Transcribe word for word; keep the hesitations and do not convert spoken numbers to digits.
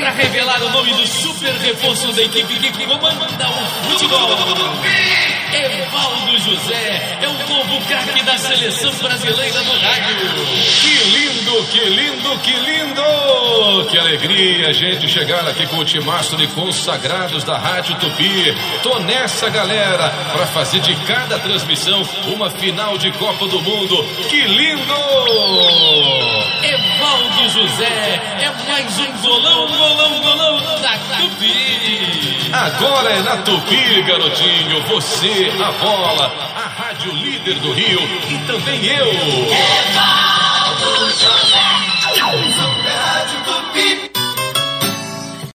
para revelar o nome do super reforço da equipe que comanda o futebol. Evaldo José é o novo craque da seleção brasileira no rádio. Que lindo, que lindo, que lindo! Que alegria, gente, chegar aqui com o timaço de consagrados da Rádio Tupi. Tô nessa, galera, para fazer de cada transmissão uma final de Copa do Mundo. Que lindo! Evaldo José é mais um golão, golão, golão da Tupi. Agora é na Tupi, garotinho. Você, a bola, a rádio líder do Rio e também eu. Evaldo José.